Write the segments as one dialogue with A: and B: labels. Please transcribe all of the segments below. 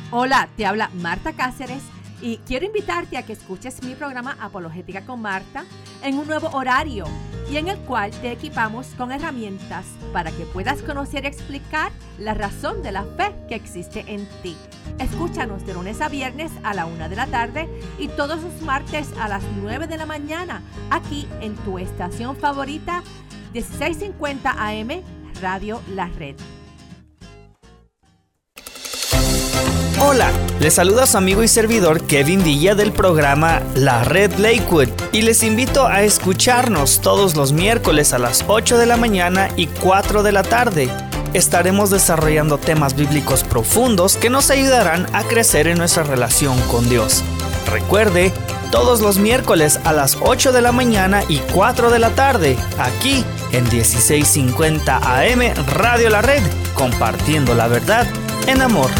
A: Hola, te habla Marta Cáceres y quiero invitarte a que escuches mi programa Apologética con Marta en un nuevo horario y en el cual te equipamos con herramientas para que puedas conocer y explicar la razón de la fe que existe en ti. Escúchanos de lunes a viernes a la 1 de la tarde y todos los martes a las 9 de la mañana aquí en tu estación favorita 1650 AM Radio La Red.
B: Hola, les saluda su amigo y servidor Kevin Villa del programa La Red Lakewood y les invito a escucharnos todos los miércoles a las 8 de la mañana y 4 de la tarde. Estaremos desarrollando temas bíblicos profundos que nos ayudarán a crecer en nuestra relación con Dios. Recuerde, todos los miércoles a las 8 de la mañana y 4 de la tarde, aquí en 1650 AM Radio La Red, compartiendo la verdad en amor.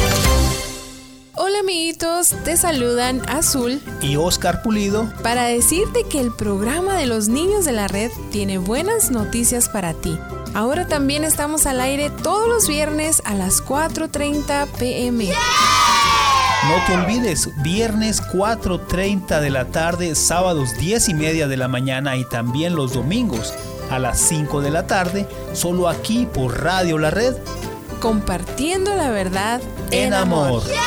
C: Hola amiguitos, te saludan Azul
D: y Oscar Pulido
C: para decirte que el programa de los niños de la red tiene buenas noticias para ti. Ahora también estamos al aire todos los viernes a las 4:30 p.m. ¡Yeah!
D: No te olvides, viernes 4:30 de la tarde, sábados 10:30 de la mañana y también los domingos a las 5 de la tarde, solo aquí por Radio La Red.
C: Compartiendo la verdad en amor.
D: ¡Yeah!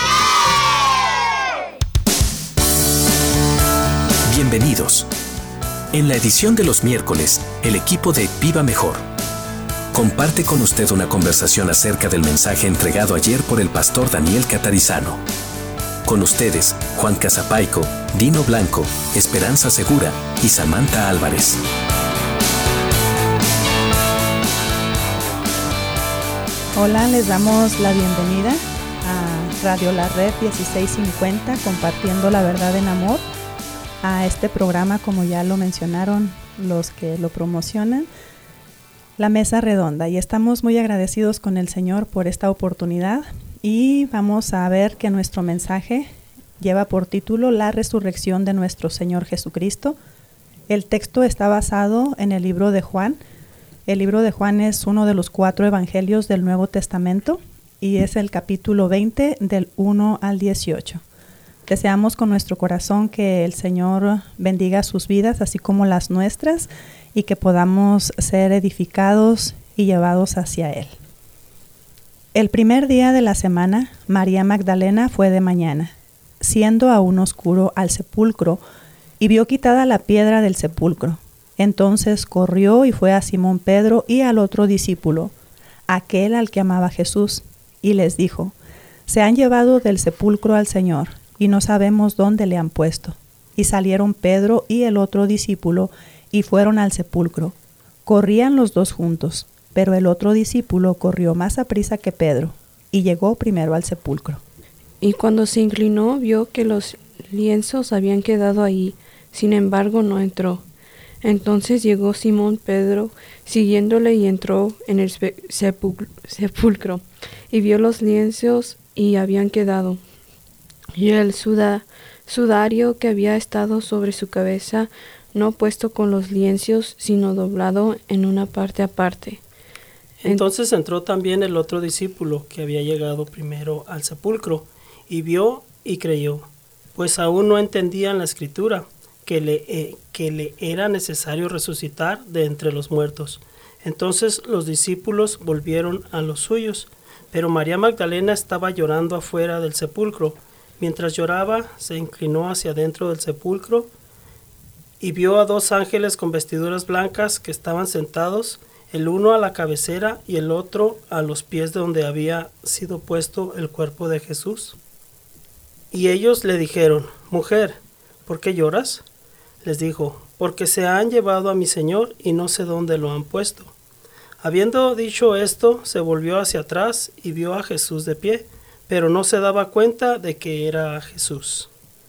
E: Bienvenidos. En la edición de los miércoles, el equipo de Viva Mejor comparte con usted una conversación acerca del mensaje entregado ayer por el pastor Daniel Catarizano. Con ustedes, Juan Casapaico, Dino Blanco, Esperanza Segura y Samantha Álvarez.
F: Hola, les damos la bienvenida a Radio La Red 1650, compartiendo la verdad en amor. A este programa, como ya lo mencionaron los que lo promocionan, la Mesa Redonda, y estamos muy agradecidos con el Señor por esta oportunidad y vamos a ver que nuestro mensaje lleva por título La resurrección de nuestro Señor Jesucristo. El texto está basado en el libro de Juan. El libro de Juan es uno de los 4 evangelios del Nuevo Testamento y es el capítulo 20 del 1 al 18. Deseamos con nuestro corazón que el Señor bendiga sus vidas, así como las nuestras, y que podamos ser edificados y llevados hacia Él. El primer día de la semana, María Magdalena fue de mañana, siendo aún oscuro, al sepulcro, y vio quitada la piedra del sepulcro. Entonces corrió y fue a Simón Pedro y al otro discípulo, aquel al que amaba Jesús, y les dijo: «Se han llevado del sepulcro al Señor, y no sabemos dónde le han puesto». Y salieron Pedro y el otro discípulo, y fueron al sepulcro. Corrían los dos juntos, pero el otro discípulo corrió más aprisa que Pedro, y llegó primero al sepulcro.
G: Y cuando se inclinó, vio que los lienzos habían quedado ahí, sin embargo no entró. Entonces llegó Simón Pedro, siguiéndole, y entró en el sepulcro, y vio los lienzos y habían quedado, y el sudario que había estado sobre su cabeza, no puesto con los lienzos, sino doblado en una parte aparte.
H: Entonces entró también el otro discípulo, que había llegado primero al sepulcro, y vio y creyó, pues aún no entendían la escritura, que le era necesario resucitar de entre los muertos. Entonces los discípulos volvieron a los suyos, pero María Magdalena estaba llorando afuera del sepulcro. Mientras lloraba, se inclinó hacia adentro del sepulcro y vio a 2 ángeles con vestiduras blancas que estaban sentados, el uno a la cabecera y el otro a los pies de donde había sido puesto el cuerpo de Jesús. Y ellos le dijeron: «Mujer, ¿por qué lloras?». Les dijo: «Porque se han llevado a mi Señor y no sé dónde lo han puesto». Habiendo dicho esto, se volvió hacia atrás y vio a Jesús de pie, pero no se daba cuenta de que era Jesús.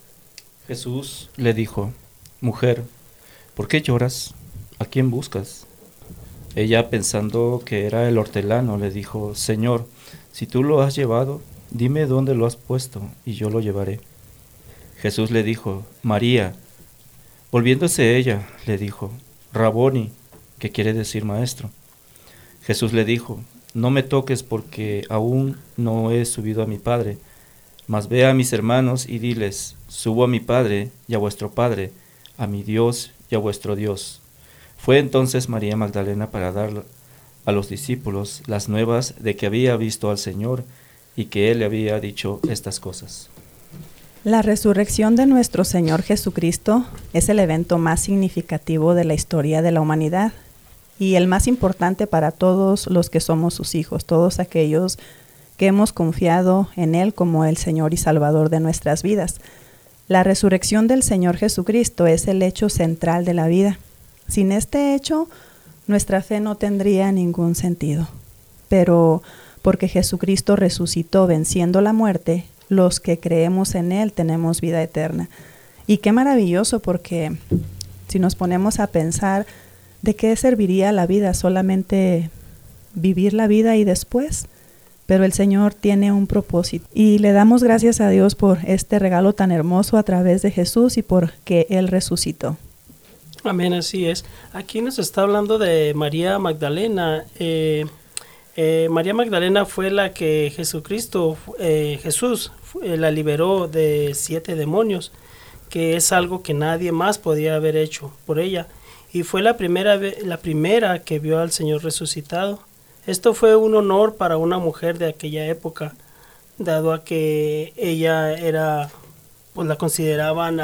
I: Jesús le dijo: «Mujer, ¿por qué lloras? ¿A quién buscas?». Ella, pensando que era el hortelano, le dijo: «Señor, si tú lo has llevado, dime dónde lo has puesto, y yo lo llevaré». Jesús le dijo: «María». Volviéndose ella, le dijo: «Raboni», que quiere decir maestro. Jesús le dijo: «No me toques, porque aún no he subido a mi Padre, Mas ve a mis hermanos y diles, subo a mi Padre y a vuestro Padre, a mi Dios y a vuestro Dios. Fue entonces María Magdalena para dar a los discípulos las nuevas de que había visto al Señor y que Él le había dicho estas cosas.
F: La resurrección de nuestro Señor Jesucristo es el evento más significativo de la historia de la humanidad y el más importante para todos los que somos sus hijos, todos aquellos que hemos confiado en Él como el Señor y Salvador de nuestras vidas. La resurrección del Señor Jesucristo es el hecho central de la vida. Sin este hecho, nuestra fe no tendría ningún sentido. Pero porque Jesucristo resucitó venciendo la muerte, los que creemos en Él tenemos vida eterna. Y qué maravilloso, porque si nos ponemos a pensar, ¿de qué serviría la vida? Solamente vivir la vida y después. Pero el Señor tiene un propósito. Y le damos gracias a Dios por este regalo tan hermoso a través de Jesús y por que Él resucitó.
H: Amén, así es. Aquí nos está hablando de María Magdalena. María Magdalena fue la que Jesús la liberó de 7 demonios, que es algo que nadie más podía haber hecho por ella. Y fue la primera que vio al Señor resucitado. Esto fue un honor para una mujer de aquella época, dado a que ella era, pues la consideraban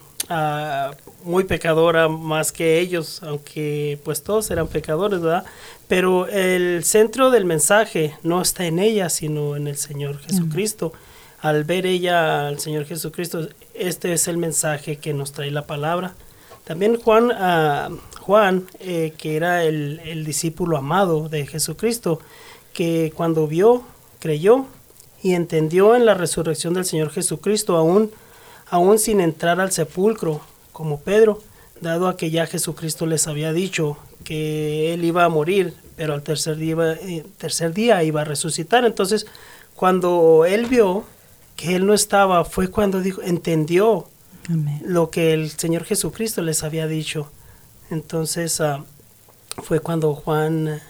H: muy pecadora más que ellos, aunque pues todos eran pecadores, ¿verdad? Pero el centro del mensaje no está en ella, sino en el Señor Jesucristo. Al ver ella al Señor Jesucristo, este es el mensaje que nos trae la palabra. También Juan, que era el discípulo amado de Jesucristo, que cuando vio, creyó y entendió en la resurrección del Señor Jesucristo, aún sin entrar al sepulcro, como Pedro, dado a que ya Jesucristo les había dicho que Él iba a morir, pero al tercer día iba a resucitar. Entonces, cuando Él vio que Él no estaba, fue cuando entendió Amén. Lo que el Señor Jesucristo les había dicho. Entonces fue cuando Juan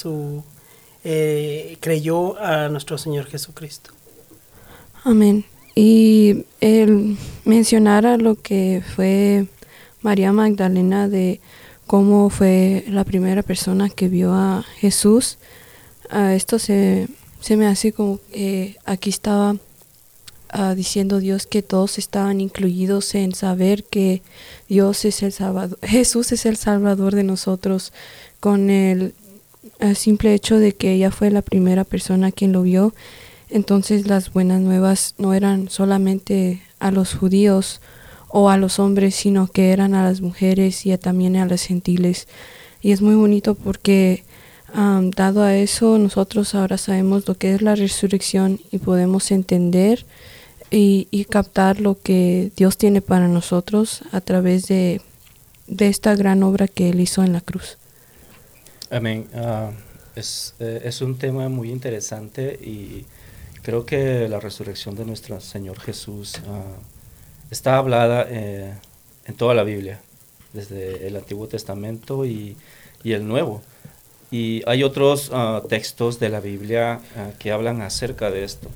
H: creyó a nuestro Señor Jesucristo.
G: Amén. Y él mencionara lo que fue María Magdalena, de cómo fue la primera persona que vio a Jesús. Esto se me hace como aquí estaba diciendo Dios que todos estaban incluidos en saber que Dios es el Salvador, Jesús es el Salvador de nosotros, con el simple hecho de que ella fue la primera persona quien lo vio. Entonces las buenas nuevas no eran solamente a los judíos o a los hombres, sino que eran a las mujeres y también a los gentiles. Y es muy bonito porque dado a eso, nosotros ahora sabemos lo que es la resurrección y podemos entender y captar lo que Dios tiene para nosotros a través de esta gran obra que Él hizo en la cruz.
I: Amén. Es un tema muy interesante y creo que la resurrección de nuestro Señor Jesús está hablada en toda la Biblia, desde el Antiguo Testamento y el Nuevo. Y hay otros textos de la Biblia que hablan acerca de esto.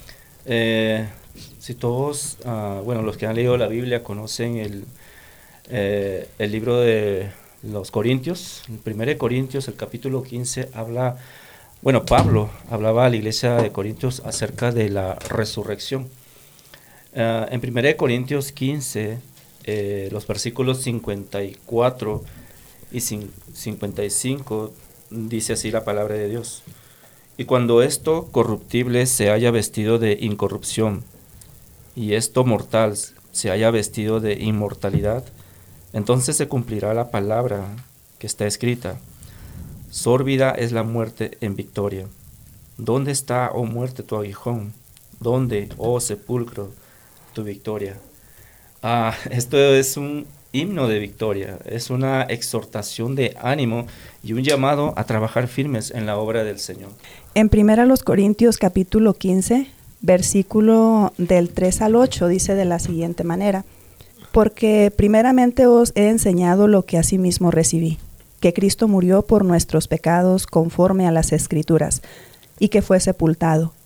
I: Si todos, los que han leído la Biblia conocen el libro de los Corintios, el 1 Corintios, el capítulo 15, Pablo hablaba a la iglesia de Corintios acerca de la resurrección. En 1 Corintios 15, los versículos 54 y 55, dice así la palabra de Dios. Y cuando esto corruptible se haya vestido de incorrupción, y esto mortal se haya vestido de inmortalidad, entonces se cumplirá la palabra que está escrita: sórbida es la muerte en victoria. ¿Dónde está, oh muerte, tu aguijón? ¿Dónde, oh sepulcro, tu victoria? Esto es un himno de victoria, es una exhortación de ánimo y un llamado a trabajar firmes en la obra del Señor.
F: En 1 Corintios capítulo 15, versículo del 3 al 8, dice de la siguiente manera: porque primeramente os he enseñado lo que asimismo recibí, que Cristo murió por nuestros pecados conforme a las Escrituras, y que fue sepultado,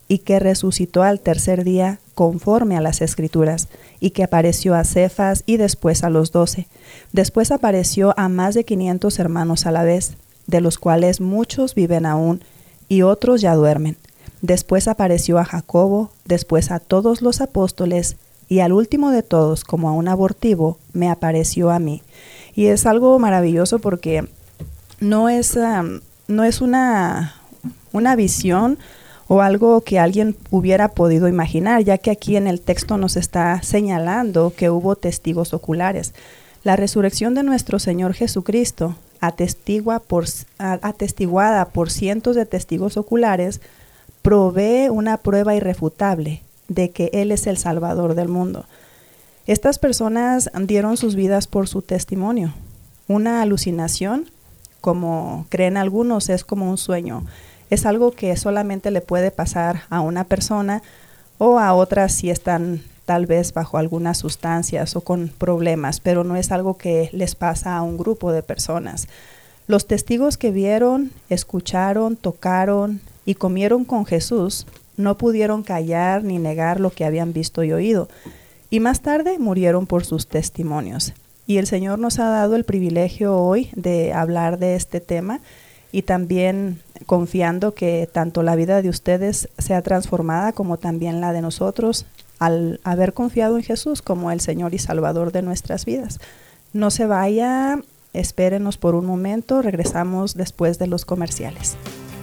F: y que resucitó al tercer día conforme a las Escrituras, y que apareció a Cefas y después a los 12. Después apareció a más de 500 hermanos a la vez, de los cuales muchos viven aún y otros ya duermen. Después apareció a Jacobo, después a todos los apóstoles, y al último de todos, como a un abortivo, me apareció a mí. Y es algo maravilloso porque no es una visión o algo que alguien hubiera podido imaginar, ya que aquí en el texto nos está señalando que hubo testigos oculares. La resurrección de nuestro Señor Jesucristo, atestiguada por cientos de testigos oculares, provee una prueba irrefutable de que Él es el Salvador del mundo. Estas personas dieron sus vidas por su testimonio. Una alucinación, como creen algunos, es como un sueño. Es algo que solamente le puede pasar a una persona o a otras si están tal vez bajo algunas sustancias o con problemas, pero no es algo que les pasa a un grupo de personas. Los testigos que vieron, escucharon, tocaron y comieron con Jesús no pudieron callar ni negar lo que habían visto y oído, y más tarde murieron por sus testimonios. Y el Señor nos ha dado el privilegio hoy de hablar de este tema, y también confiando que tanto la vida de ustedes sea transformada como también la de nosotros al haber confiado en Jesús como el Señor y Salvador de nuestras vidas. No se vaya, espérenos por un momento, regresamos después de los comerciales.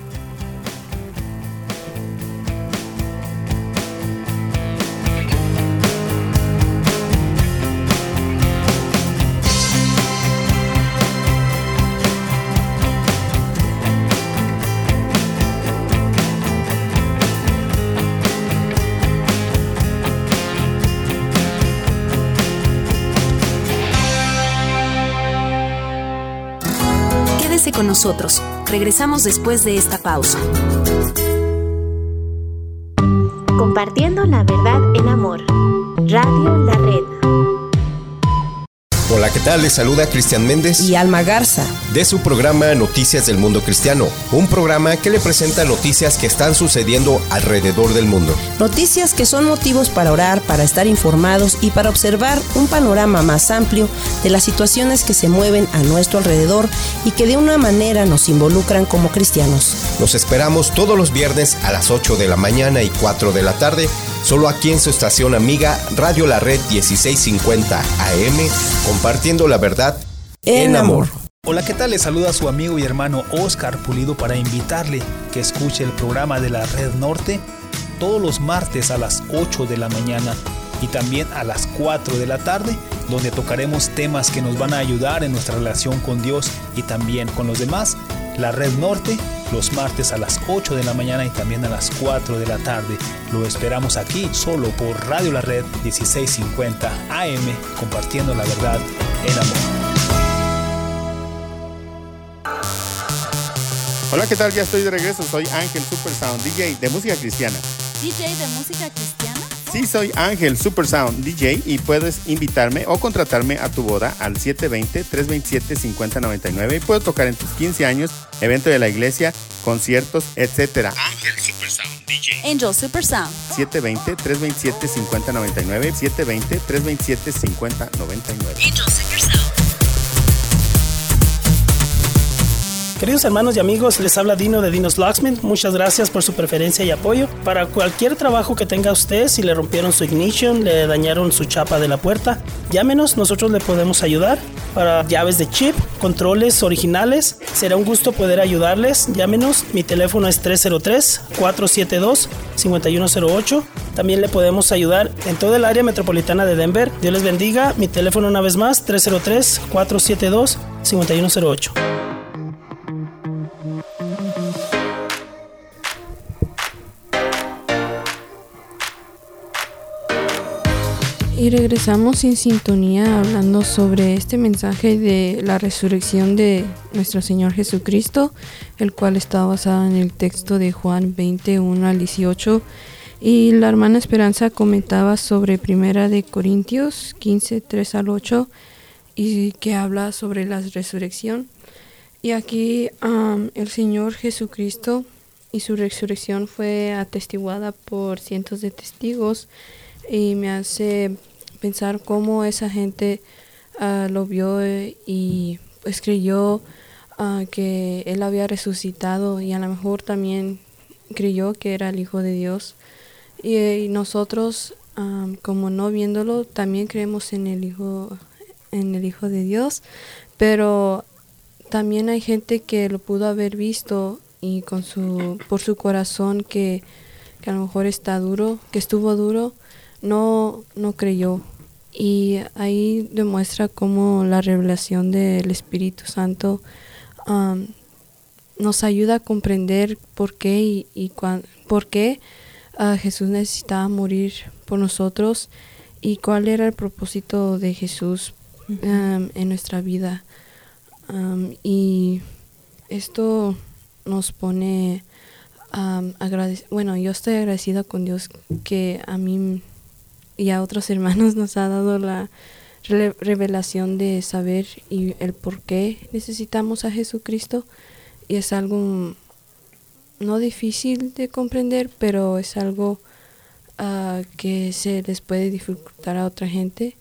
J: Con nosotros. Regresamos después de esta pausa.
K: Compartiendo la verdad en amor. Radio La Red.
L: Hola, ¿qué tal? Les saluda Cristian Méndez
M: y Alma Garza
L: de su programa Noticias del Mundo Cristiano, un programa que le presenta noticias que están sucediendo alrededor del mundo.
M: Noticias que son motivos para orar, para estar informados y para observar un panorama más amplio de las situaciones que se mueven a nuestro alrededor y que de una manera nos involucran como cristianos.
L: Los esperamos todos los viernes a las 8 de la mañana y 4 de la tarde, solo aquí en su estación amiga Radio La Red 1650 AM, compartiendo la verdad en amor.
D: Hola, ¿qué tal? Les saluda a su amigo y hermano Oscar Pulido para invitarle que escuche el programa de la Red Norte todos los martes a las 8 de la mañana y también a las 4 de la tarde, donde tocaremos temas que nos van a ayudar en nuestra relación con Dios y también con los demás. La Red Norte, los martes a las 8 de la mañana y también a las 4 de la tarde. Lo esperamos aquí, solo por Radio La Red 1650 AM, compartiendo la verdad en amor.
N: Hola, ¿qué tal? Ya estoy de regreso. Soy Ángel Supersound, DJ de música cristiana.
O: ¿DJ de música cristiana?
N: Sí, soy Ángel Supersound, DJ, y puedes invitarme o contratarme a tu boda al 720-327-5099 y puedo tocar en tus 15 años, evento de la iglesia, conciertos, etc.
O: Ángel Supersound, DJ. Angel Supersound.
N: 720-327-5099, 720-327-5099.
O: Angel Supersound.
H: Queridos hermanos y amigos, les habla Dino de Dino's Locksmith. Muchas gracias por su preferencia y apoyo. Para cualquier trabajo que tenga usted, si le rompieron su ignition, le dañaron su chapa de la puerta, llámenos, nosotros le podemos ayudar. Para llaves de chip, controles originales, será un gusto poder ayudarles. Llámenos, mi teléfono es 303-472-5108. También le podemos ayudar en toda el área metropolitana de Denver. Dios les bendiga. Mi teléfono una vez más, 303-472-5108.
G: Y regresamos en sintonía hablando sobre este mensaje de la resurrección de nuestro Señor Jesucristo, el cual está basado en el texto de Juan 21 al 18. Y la hermana Esperanza comentaba sobre Primera de Corintios 15, 3 al 8, y que habla sobre la resurrección. Y aquí el Señor Jesucristo y su resurrección fue atestiguada por cientos de testigos, y me hace pensar cómo esa gente lo vio y pues creyó que él había resucitado, y a lo mejor también creyó que era el Hijo de Dios. Y nosotros, como no viéndolo, también creemos en el Hijo de Dios, pero también hay gente que lo pudo haber visto y por su corazón que a lo mejor estuvo duro, no creyó. Y ahí demuestra cómo la revelación del Espíritu Santo nos ayuda a comprender por qué por qué Jesús necesitaba morir por nosotros y cuál era el propósito de Jesús en nuestra vida. Y esto nos pone yo estoy agradecida con Dios que a mí y a otros hermanos nos ha dado la revelación de saber y el por qué necesitamos a Jesucristo, y es algo no difícil de comprender, pero es algo que se les puede dificultar a otra gente.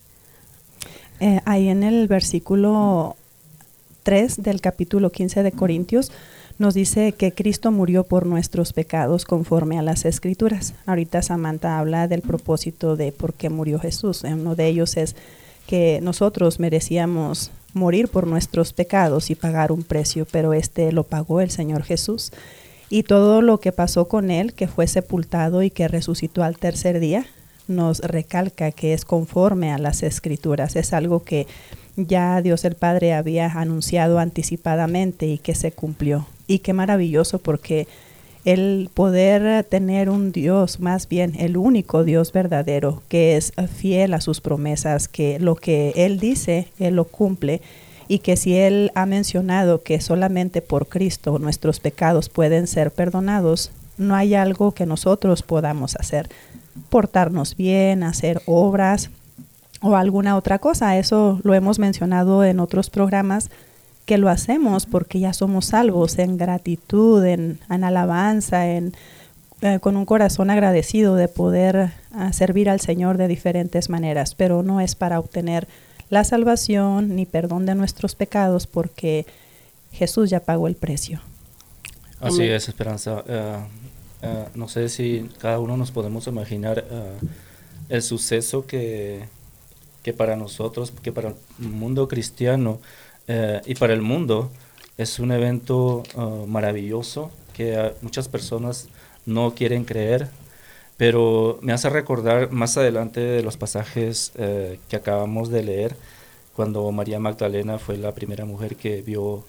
F: Ahí en el versículo 3 del capítulo 15 de Corintios nos dice que Cristo murió por nuestros pecados conforme a las Escrituras. Ahorita Samantha habla del propósito de por qué murió Jesús. Uno de ellos es que nosotros merecíamos morir por nuestros pecados y pagar un precio, pero lo pagó el Señor Jesús. Y todo lo que pasó con él, que fue sepultado y que resucitó al tercer día, nos recalca que es conforme a las Escrituras. Es algo que ya Dios el Padre había anunciado anticipadamente y que se cumplió. Y qué maravilloso, porque el poder tener un Dios, más bien el único Dios verdadero, que es fiel a sus promesas, que lo que Él dice, Él lo cumple, y que si Él ha mencionado que solamente por Cristo nuestros pecados pueden ser perdonados, no hay algo que nosotros podamos hacer, portarnos bien, hacer obras o alguna otra cosa. Eso lo hemos mencionado en otros programas, que lo hacemos porque ya somos salvos, en gratitud, en alabanza, con un corazón agradecido de poder servir al Señor de diferentes maneras, pero no es para obtener la salvación ni perdón de nuestros pecados, porque Jesús ya pagó el precio.
I: Así es, Esperanza. No sé si cada uno nos podemos imaginar el suceso que para nosotros, que para el mundo cristiano y para el mundo es un evento maravilloso que muchas personas no quieren creer, pero me hace recordar más adelante de los pasajes que acabamos de leer, cuando María Magdalena fue la primera mujer que vio,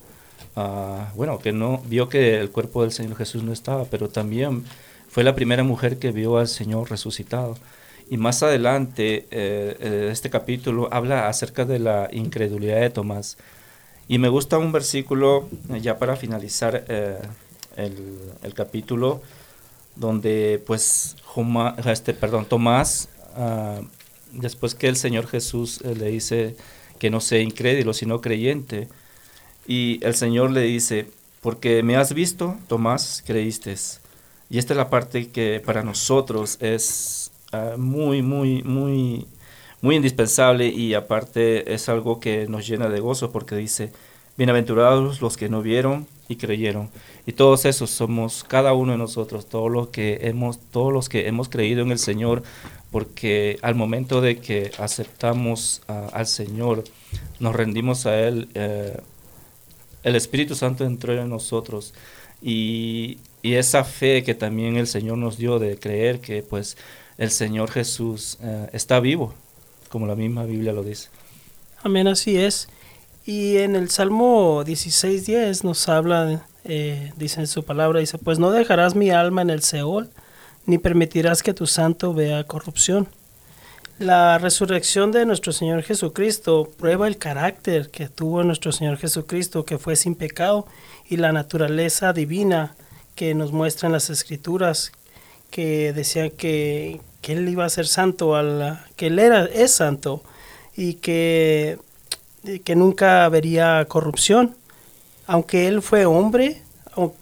I: vio que el cuerpo del Señor Jesús no estaba, pero también fue la primera mujer que vio al Señor resucitado. Y más adelante, este capítulo habla acerca de la incredulidad de Tomás. Y me gusta un versículo, ya para finalizar el capítulo, donde pues Tomás, después que el Señor Jesús le dice que no sea incrédulo, sino creyente, y el Señor le dice, porque me has visto, Tomás, creíste. Y esta es la parte que para nosotros es muy indispensable, y aparte es algo que nos llena de gozo, porque dice, bienaventurados los que no vieron y creyeron. Y todos esos somos cada uno de nosotros, todos los que hemos creído en el Señor, porque al momento de que aceptamos al Señor, nos rendimos a Él, el Espíritu Santo entró en nosotros, y esa fe que también el Señor nos dio de creer que pues el Señor Jesús está vivo, como la misma Biblia lo dice.
H: Amén, así es. Y en el Salmo 16:10 nos habla, dice en su palabra, dice, pues no dejarás mi alma en el Seol, ni permitirás que tu santo vea corrupción. La resurrección de nuestro Señor Jesucristo prueba el carácter que tuvo nuestro Señor Jesucristo, que fue sin pecado, y la naturaleza divina que nos muestran las Escrituras, que decían que Él iba a ser santo, que Él es santo, y que nunca vería corrupción. Aunque Él fue hombre,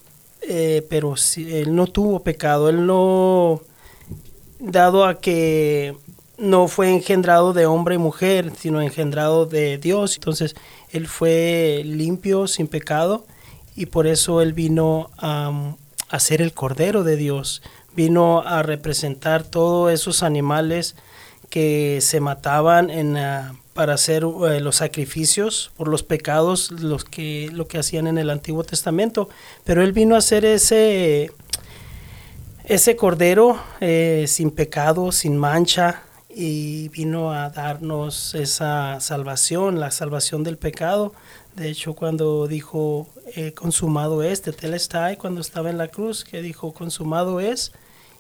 H: pero él no tuvo pecado, él no, dado a que no fue engendrado de hombre y mujer, sino engendrado de Dios. Entonces él fue limpio, sin pecado, y por eso él vino a ser el Cordero de Dios. Vino a representar todos esos animales que se mataban para hacer los sacrificios por los pecados, lo que hacían en el Antiguo Testamento. Pero él vino a ser ese Cordero sin pecado, sin mancha, y vino a darnos esa salvación, la salvación del pecado. De hecho, cuando dijo consumado es, tetelestai, cuando estaba en la cruz, que dijo consumado es,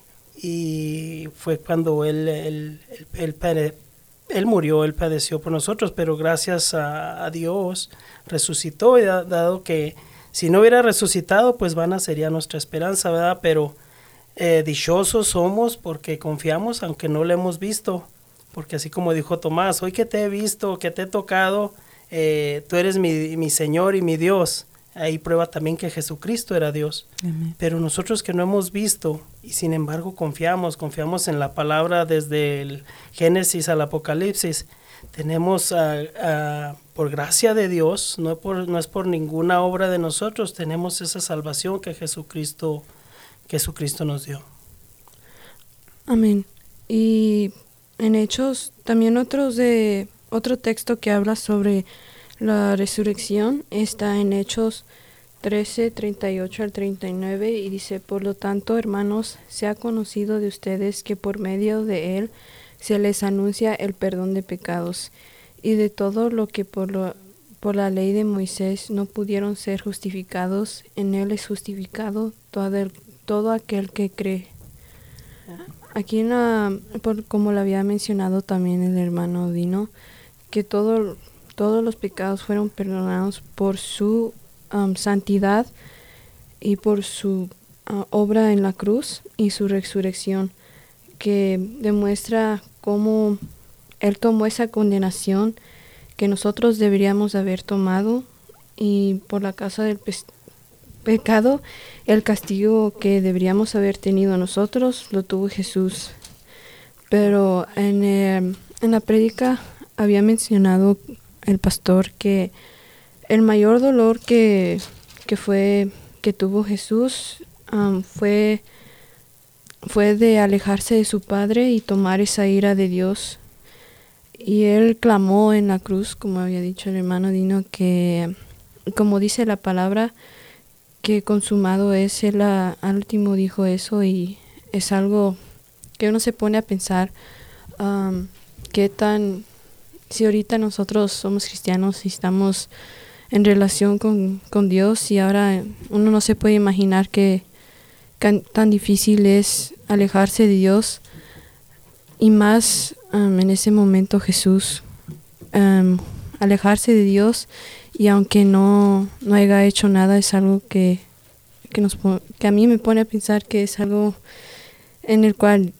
H: y fue cuando él murió, él padeció por nosotros, pero gracias a Dios resucitó, y dado que si no hubiera resucitado, pues vana sería nuestra esperanza, ¿verdad? Pero dichosos somos porque confiamos, aunque no lo hemos visto, porque así como dijo Tomás, hoy que te he visto, que te he tocado, tú eres mi Señor y mi Dios. Ahí prueba también que Jesucristo era Dios. Amén. Pero nosotros que no hemos visto y sin embargo confiamos en la palabra desde el Génesis al Apocalipsis, tenemos por gracia de Dios, no es por ninguna obra de nosotros, tenemos esa salvación que Jesucristo nos dio.
G: Amén. Y en Hechos también otro texto que habla sobre la resurrección está en Hechos 13, 38 al 39, y dice: por lo tanto, hermanos, sea conocido de ustedes que por medio de él se les anuncia el perdón de pecados, y de todo lo que por la ley de Moisés no pudieron ser justificados, en él es justificado todo aquel que cree. Aquí, como lo había mencionado también el hermano Dino, que todos los pecados fueron perdonados por su santidad y por su obra en la cruz y su resurrección, que demuestra cómo él tomó esa condenación que nosotros deberíamos haber tomado, y por la causa del pecado, el castigo que deberíamos haber tenido nosotros lo tuvo Jesús. Pero en la prédica había mencionado el pastor que el mayor dolor que tuvo Jesús fue de alejarse de su Padre y tomar esa ira de Dios. Y él clamó en la cruz, como había dicho el hermano Dino, que como dice la palabra, que consumado es. Él al último dijo eso, y es algo que uno se pone a pensar, si ahorita nosotros somos cristianos y estamos en relación con Dios, y ahora uno no se puede imaginar que tan difícil es alejarse de Dios, y más en ese momento Jesús, alejarse de Dios, y aunque no haya hecho nada, es algo que a mí me pone a pensar que es algo en el cual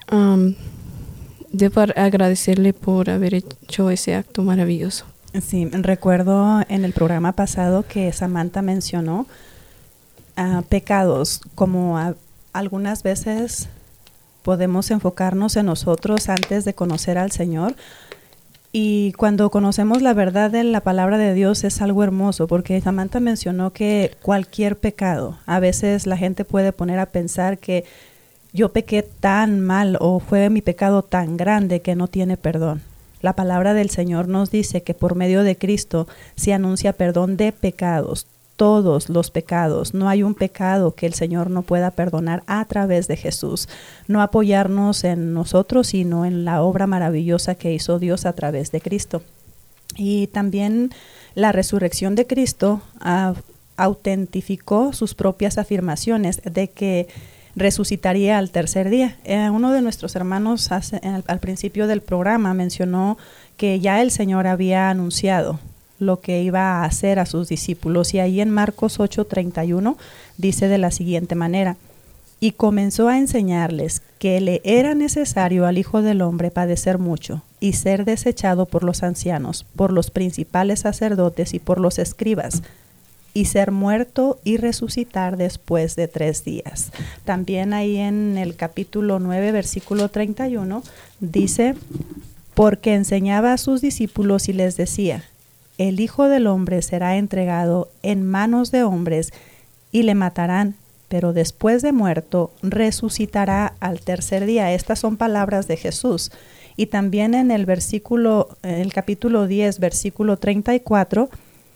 G: debo agradecerle por haber hecho ese acto maravilloso.
F: Sí, recuerdo en el programa pasado que Samantha mencionó pecados, como algunas veces podemos enfocarnos en nosotros antes de conocer al Señor. Y cuando conocemos la verdad de la palabra de Dios es algo hermoso, porque Samantha mencionó que cualquier pecado, a veces la gente puede poner a pensar que yo pequé tan mal o fue mi pecado tan grande que no tiene perdón. La palabra del Señor nos dice que por medio de Cristo se anuncia perdón de pecados, todos los pecados. No hay un pecado que el Señor no pueda perdonar a través de Jesús. No apoyarnos en nosotros, sino en la obra maravillosa que hizo Dios a través de Cristo. Y también la resurrección de Cristo autentificó sus propias afirmaciones de que resucitaría al tercer día. Uno de nuestros hermanos al principio del programa mencionó que ya el Señor había anunciado lo que iba a hacer a sus discípulos, y ahí en Marcos 8:31 dice de la siguiente manera: y comenzó a enseñarles que le era necesario al Hijo del Hombre padecer mucho y ser desechado por los ancianos, por los principales sacerdotes y por los escribas, y ser muerto y resucitar después de 3 días. También ahí en el capítulo 9, versículo 31, dice, porque enseñaba a sus discípulos y les decía, el Hijo del Hombre será entregado en manos de hombres y le matarán, pero después de muerto resucitará al 3er día. Estas son palabras de Jesús. Y también en el capítulo 10, versículo 34,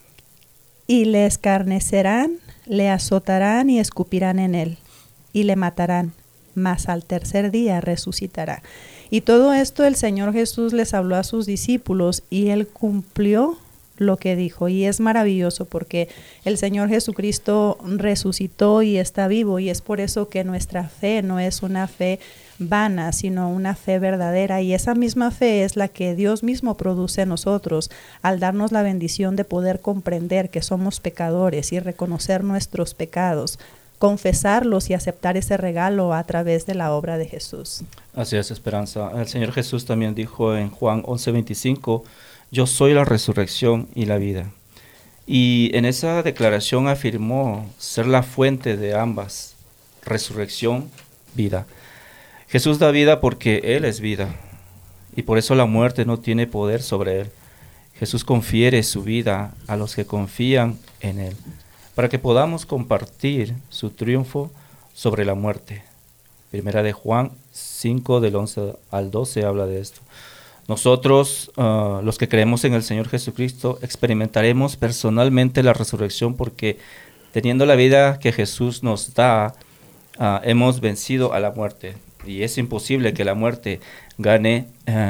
F: y le escarnecerán, le azotarán y escupirán en él, y le matarán, mas al 3er día resucitará. Y todo esto el Señor Jesús les habló a sus discípulos y Él cumplió lo que dijo. Y es maravilloso porque el Señor Jesucristo resucitó y está vivo, y es por eso que nuestra fe no es una fe vana, sino una fe verdadera, y esa misma fe es la que Dios mismo produce en nosotros al darnos la bendición de poder comprender que somos pecadores y reconocer nuestros pecados, confesarlos y aceptar ese regalo a través de la obra de Jesús.
I: Así es, Esperanza. El Señor Jesús también dijo en Juan 11:25, yo soy la resurrección y la vida. Y en esa declaración afirmó ser la fuente de ambas, resurrección, vida. Jesús da vida porque Él es vida, y por eso la muerte no tiene poder sobre Él. Jesús confiere su vida a los que confían en Él, para que podamos compartir su triunfo sobre la muerte. Primera de Juan 5, del 11 al 12, habla de esto. Nosotros, los que creemos en el Señor Jesucristo, experimentaremos personalmente la resurrección porque teniendo la vida que Jesús nos da, hemos vencido a la muerte. Y es imposible que la muerte gane,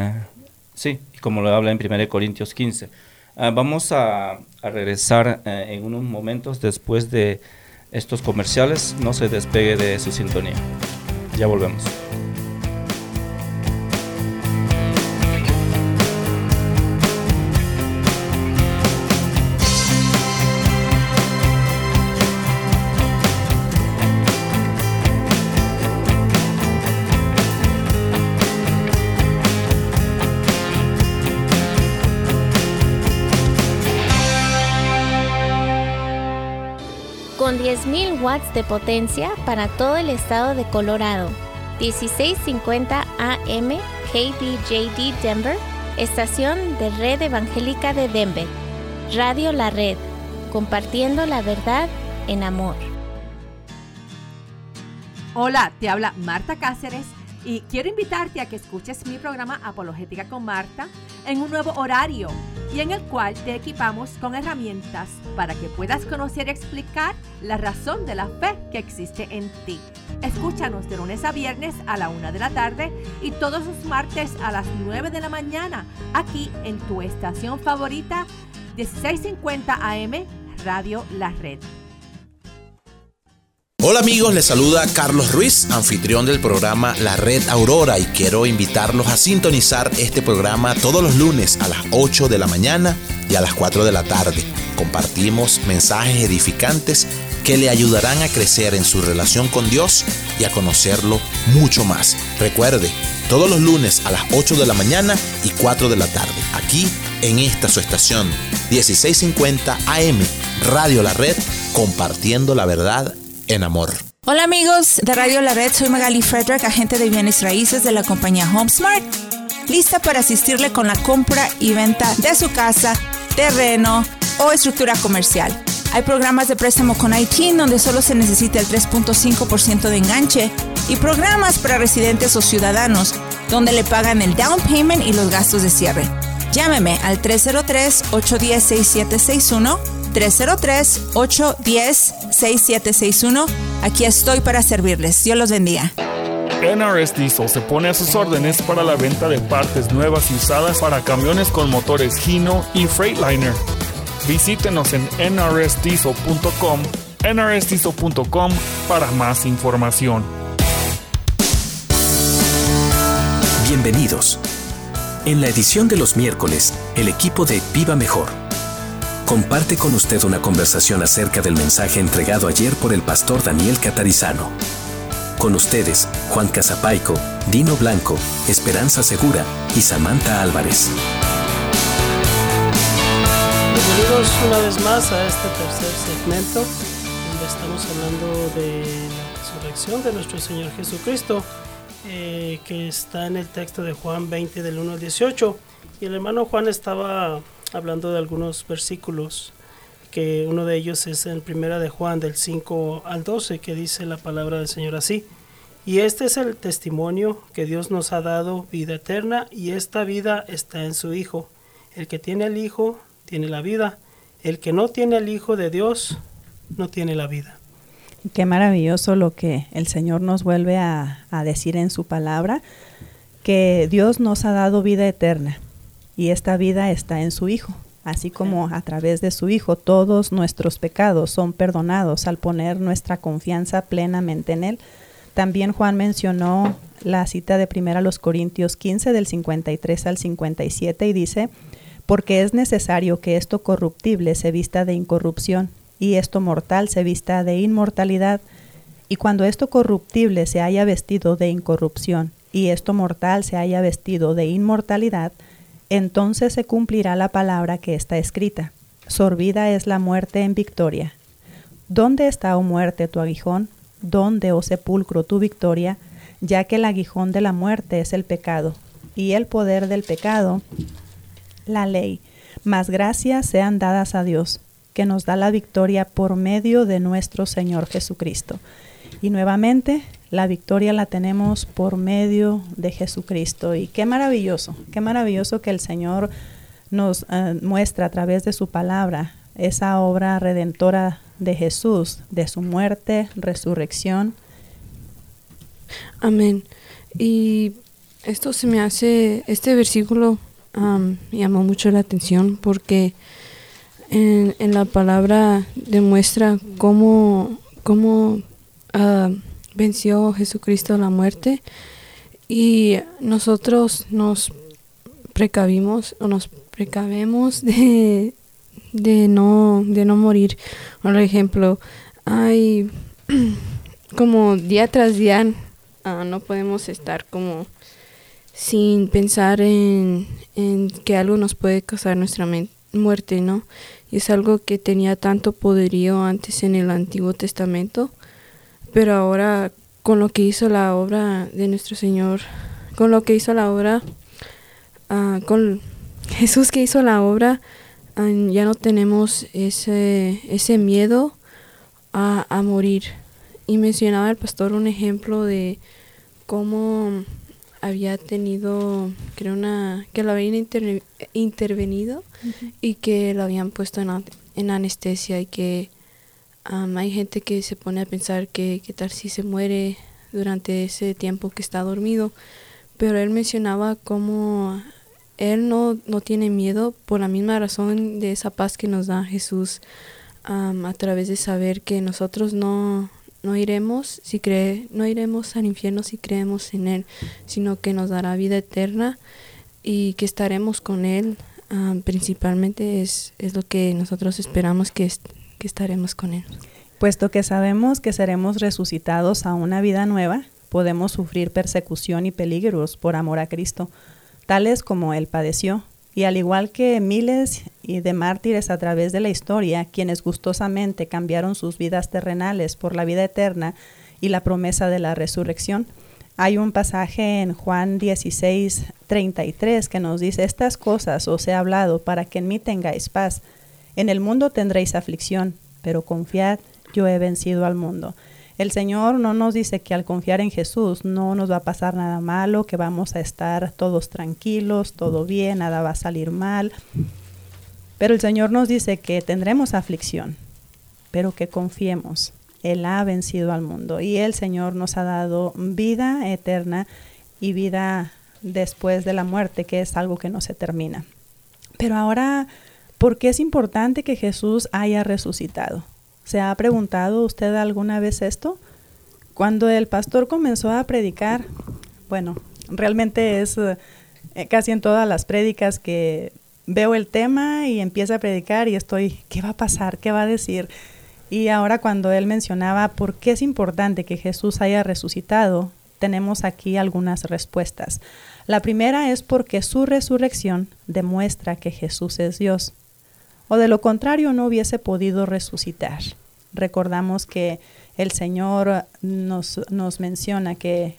I: como lo habla en 1 Corintios 15. Vamos a regresar en unos momentos después de estos comerciales. No se despegue de su sintonía. Ya volvemos.
K: Con 10.000 watts de potencia para todo el estado de Colorado. 1650 AM KBJD Denver, estación de Red Evangélica de Denver. Radio La Red, compartiendo la verdad en amor.
A: Hola, te habla Marta Cáceres y quiero invitarte a que escuches mi programa Apologética con Marta en un nuevo horario y en el cual te equipamos con herramientas para que puedas conocer y explicar la razón de la fe que existe en ti. Escúchanos de lunes a viernes a la 1 de la tarde y todos los martes a las 9 de la mañana aquí en tu estación favorita 1650 AM Radio La Red.
P: Hola amigos, les saluda Carlos Ruiz, anfitrión del programa La Red Aurora, y quiero invitarlos a sintonizar este programa todos los lunes a las 8 de la mañana y a las 4 de la tarde. Compartimos mensajes edificantes que le ayudarán a crecer en su relación con Dios y a conocerlo mucho más. Recuerde, todos los lunes a las 8 de la mañana y 4 de la tarde, aquí en esta su estación 1650 AM Radio La Red, compartiendo la verdad en amor.
Q: Hola amigos de Radio La Red, soy Magali Frederick, agente de bienes raíces de la compañía HomeSmart, lista para asistirle con la compra y venta de su casa, terreno o estructura comercial. Hay programas de préstamo con ITIN donde solo se necesita el 3.5% de enganche y programas para residentes o ciudadanos donde le pagan el down payment y los gastos de cierre. Llámeme al 303-810-6761, 303-810-6761. Aquí estoy para servirles. Dios los bendiga.
R: NRS Diesel se pone a sus órdenes para la venta de partes nuevas y usadas para camiones con motores Hino y Freightliner. Visítenos en nrsdiesel.com, nrsdiesel.com para más información.
E: Bienvenidos. En la edición de los miércoles, el equipo de Viva Mejor comparte con usted una conversación acerca del mensaje entregado ayer por el pastor Daniel Catarizano. Con ustedes, Juan Casapaico, Dino Blanco, Esperanza Segura y Samantha Álvarez.
H: Bienvenidos una vez más a este tercer segmento donde estamos hablando de la resurrección de nuestro Señor Jesucristo, que está en el texto de Juan 20 del 1 al 18, y el hermano Juan estaba hablando de algunos versículos, que uno de ellos es en primera de Juan del 5 al 12, que dice la palabra del Señor así: y este es el testimonio que Dios nos ha dado, vida eterna, y esta vida está en su Hijo. El que tiene al Hijo tiene la vida, el que no tiene al Hijo de Dios no tiene la vida.
F: Qué maravilloso lo que el Señor nos vuelve a decir en su palabra, que Dios nos ha dado vida eterna y esta vida está en su Hijo. Así como a través de su Hijo todos nuestros pecados son perdonados al poner nuestra confianza plenamente en Él. También Juan mencionó la cita de 1 Corintios 15 del 53 al 57 y dice: porque es necesario que esto corruptible se vista de incorrupción y esto mortal se vista de inmortalidad. Y cuando esto corruptible se haya vestido de incorrupción y esto mortal se haya vestido de inmortalidad, entonces se cumplirá la palabra que está escrita: sorbida es la muerte en victoria. ¿Dónde está, oh muerte, tu aguijón? ¿Dónde, oh sepulcro, tu victoria? Ya que el aguijón de la muerte es el pecado, y el poder del pecado, la ley. Mas gracias sean dadas a Dios, que nos da la victoria por medio de nuestro Señor Jesucristo. Y nuevamente, la victoria la tenemos por medio de Jesucristo. Y qué maravilloso que el Señor nos muestra a través de su palabra esa obra redentora de Jesús, de su muerte, resurrección.
G: Amén. Y esto se me hace, este versículo me llamó mucho la atención porque en la palabra demuestra cómo venció Jesucristo la muerte, y nosotros nos precavemos de no morir. Por ejemplo, hay como día tras día no podemos estar como sin pensar en que algo nos puede causar nuestra muerte, ¿no? Y es algo que tenía tanto poderío antes en el Antiguo Testamento, pero ahora con lo que hizo la obra de nuestro Señor, con lo que hizo la obra, con Jesús que hizo la obra, ya no tenemos ese miedo a morir. Y mencionaba el pastor un ejemplo de cómo había tenido, creo, que lo habían intervenido y que lo habían puesto en anestesia, y que hay gente que se pone a pensar que qué tal si se muere durante ese tiempo que está dormido, pero él mencionaba cómo él no tiene miedo por la misma razón de esa paz que nos da Jesús, a través de saber que nosotros no iremos al infierno si creemos en Él, sino que nos dará vida eterna y que estaremos con Él. Principalmente es lo que nosotros esperamos, que estaremos con Él.
F: Puesto que sabemos que seremos resucitados a una vida nueva, podemos sufrir persecución y peligros por amor a Cristo, tales como Él padeció. Y al igual que miles de mártires a través de la historia, quienes gustosamente cambiaron sus vidas terrenales por la vida eterna y la promesa de la resurrección, hay un pasaje en Juan 16:33 que nos dice: estas cosas os he hablado para que en mí tengáis paz. En el mundo tendréis aflicción, pero confiad, yo he vencido al mundo. El Señor no nos dice que al confiar en Jesús no nos va a pasar nada malo, que vamos a estar todos tranquilos, todo bien, nada va a salir mal. Pero el Señor nos dice que tendremos aflicción, pero que confiemos. Él ha vencido al mundo y el Señor nos ha dado vida eterna y vida después de la muerte, que es algo que no se termina. Pero ahora, ¿por qué es importante que Jesús haya resucitado? ¿Se ha preguntado usted alguna vez esto? Cuando el pastor comenzó a predicar, bueno, realmente es casi en todas las prédicas que veo el tema y empieza a predicar y estoy, ¿qué va a pasar? ¿Qué va a decir? Y ahora cuando él mencionaba por qué es importante que Jesús haya resucitado, tenemos aquí algunas respuestas. La primera es porque su resurrección demuestra que Jesús es Dios. o de lo contrario no hubiese podido resucitar. Recordamos que el Señor nos menciona que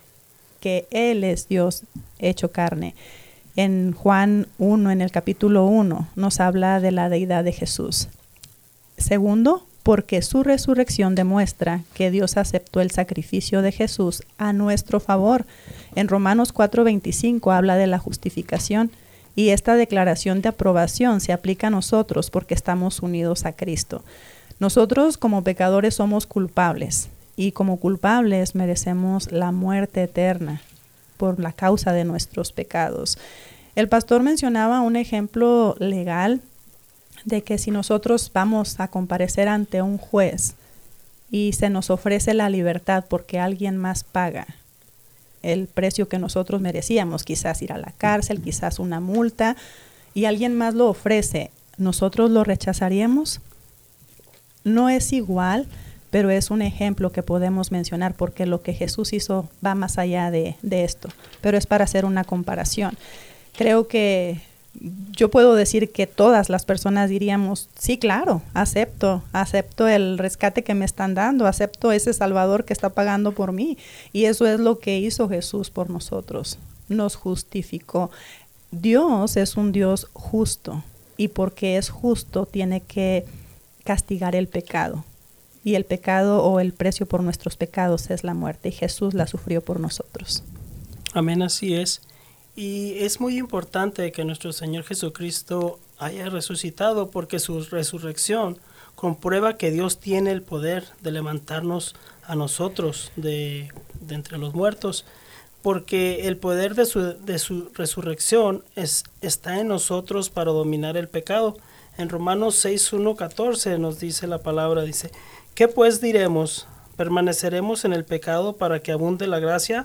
F: Él es Dios hecho carne. En Juan 1, en el capítulo 1, nos habla de la deidad de Jesús. Segundo, porque su resurrección demuestra que Dios aceptó el sacrificio de Jesús a nuestro favor. En Romanos 4:25 habla de la justificación, y esta declaración de aprobación se aplica a nosotros porque estamos unidos a Cristo. Nosotros como pecadores somos culpables, y como culpables merecemos la muerte eterna por la causa de nuestros pecados. El pastor mencionaba un ejemplo legal de que si nosotros vamos a comparecer ante un juez y se nos ofrece la libertad porque alguien más paga el precio que nosotros merecíamos, quizás ir a la cárcel, quizás una multa, y alguien más lo ofrece, ¿nosotros lo rechazaríamos? No es igual, pero es un ejemplo que podemos mencionar porque lo que Jesús hizo va más allá de esto, pero es para hacer una comparación. Creo que yo puedo decir que todas las personas diríamos, sí, claro, acepto el rescate que me están dando, acepto ese Salvador que está pagando por mí. Y eso es lo que hizo Jesús por nosotros, nos justificó. Dios es un Dios justo, y porque es justo tiene que castigar el pecado. Y el pecado o el precio por nuestros pecados es la muerte, y Jesús la sufrió por nosotros.
H: Amén, así es. Y es muy importante que nuestro Señor Jesucristo haya resucitado, porque su resurrección comprueba que Dios tiene el poder de levantarnos a nosotros de entre los muertos, porque el poder de su resurrección está en nosotros para dominar el pecado. En Romanos 6:1-14 nos dice la palabra, dice, ¿qué pues diremos? ¿Permaneceremos en el pecado para que abunde la gracia?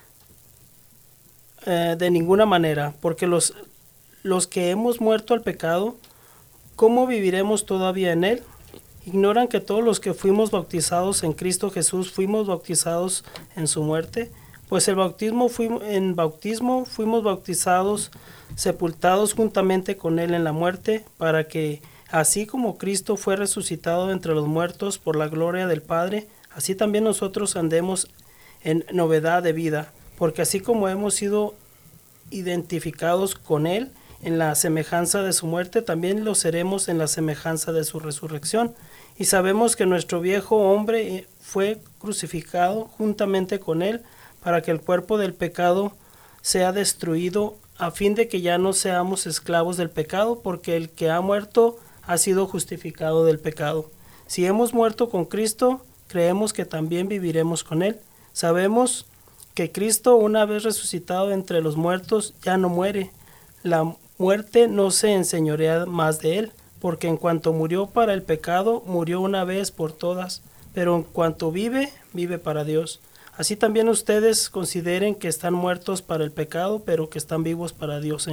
H: De ninguna manera, porque los que hemos muerto al pecado, ¿cómo viviremos todavía en él? ¿Ignoran que todos los que fuimos bautizados en Cristo Jesús fuimos bautizados en su muerte? Pues en bautismo fuimos bautizados, sepultados juntamente con él en la muerte, para que, así como Cristo fue resucitado entre los muertos por la gloria del Padre, así también nosotros andemos en novedad de vida. Porque así como hemos sido identificados con Él en la semejanza de su muerte, también lo seremos en la semejanza de su resurrección. Y sabemos que nuestro viejo hombre fue crucificado juntamente con Él, para que el cuerpo del pecado sea destruido, a fin de que ya no seamos esclavos del pecado, porque el que ha muerto ha sido justificado del pecado. Si hemos muerto con Cristo, creemos que también viviremos con Él. Sabemos que Cristo, una vez resucitado entre los muertos, ya no muere. La muerte no se enseñorea más de él, porque en cuanto murió para el pecado, murió una vez por todas, pero en cuanto vive, vive para Dios. Así también ustedes consideren que están muertos para el pecado, pero que están vivos para Dios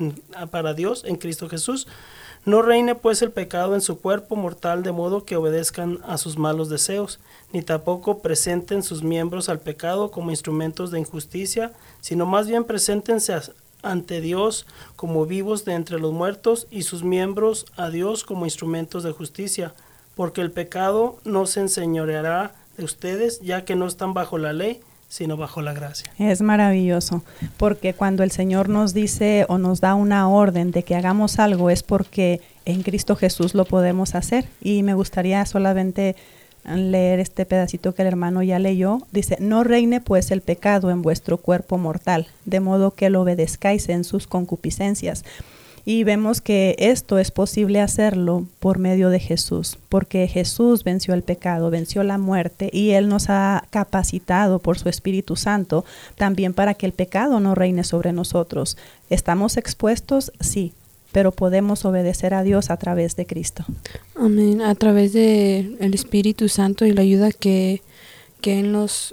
H: en Cristo Jesús. No reine pues el pecado en su cuerpo mortal, de modo que obedezcan a sus malos deseos, ni tampoco presenten sus miembros al pecado como instrumentos de injusticia, sino más bien preséntense ante Dios como vivos de entre los muertos, y sus miembros a Dios como instrumentos de justicia, porque el pecado no se enseñoreará de ustedes, ya que no están bajo la ley, sino bajo la gracia.
F: Es maravilloso, porque cuando el Señor nos dice o nos da una orden de que hagamos algo, es porque en Cristo Jesús lo podemos hacer. Y me gustaría solamente leer este pedacito que el hermano ya leyó. Dice, no reine pues el pecado en vuestro cuerpo mortal, de modo que lo obedezcáis en sus concupiscencias. Y vemos que esto es posible hacerlo por medio de Jesús, porque Jesús venció el pecado, venció la muerte, y Él nos ha capacitado por su Espíritu Santo también para que el pecado no reine sobre nosotros. ¿Estamos expuestos? Sí, pero podemos obedecer a Dios a través de Cristo.
G: Amén. A través de el Espíritu Santo y la ayuda que Él nos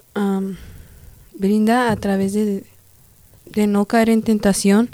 G: brinda a través de no caer en tentación,